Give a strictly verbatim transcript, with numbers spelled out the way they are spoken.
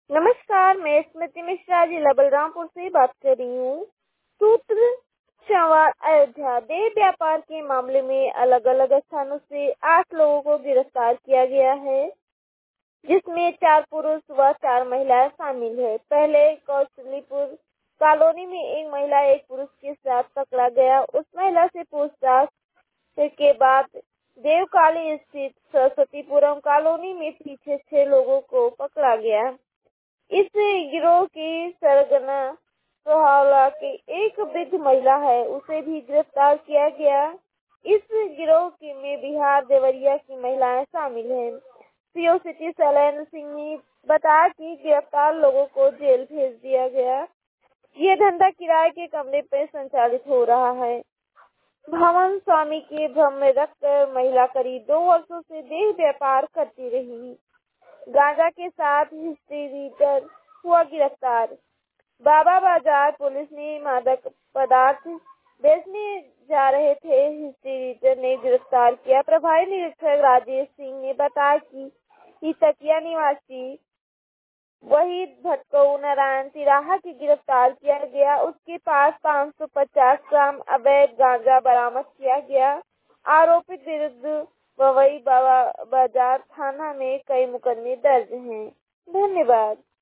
नमस्कार, मैं स्मृति मिश्रा जिला बलरामपुर से बात कर रही हूँ। सूत्र सवार अयोध्या देह व्यापार के मामले में अलग अलग स्थानों से आठ लोगों को गिरफ्तार किया गया है, जिसमें चार पुरुष व चार महिलाएं शामिल है। पहले कौशलीपुर कॉलोनी में एक महिला एक पुरुष के साथ पकड़ा गया। उस महिला से पूछताछ के बाद देवकाली स्थित सरस्वतीपुरम कॉलोनी में पीछे छह लोगों को पकड़ा गया। इस गिरोह की सरगना सोहावला की एक वृद्ध महिला है, उसे भी गिरफ्तार किया गया। इस गिरोह के में बिहार देवरिया की महिलाएं शामिल हैं। सीओ सिटी शैलेंद्र सिंह ने बताया कि गिरफ्तार लोगों को जेल भेज दिया गया। ये धंधा किराए के कमरे पर संचालित हो रहा है। भवन स्वामी के भ्रम में रखकर महिला करीब दो वर्षों से देह व्यापार करती रही। गांजा के साथ हिस्ट्री रीडर हुआ गिरफ्तार। बाबा बाजार पुलिस ने मादक पदार्थ बेचने जा रहे थे हिस्ट्री रीडर ने गिरफ्तार किया। प्रभारी निरीक्षक राजेश सिंह ने बताया कि तकिया निवासी वहीद भटकऊ नारायण तिराहा की गिरफ्तार किया गया। उसके पास पाँच सौ पचास ग्राम अवैध गांजा बरामद किया गया। आरोपित विरुद्ध बवई बाजार थाना में कई मुकदमे दर्ज हैं। धन्यवाद।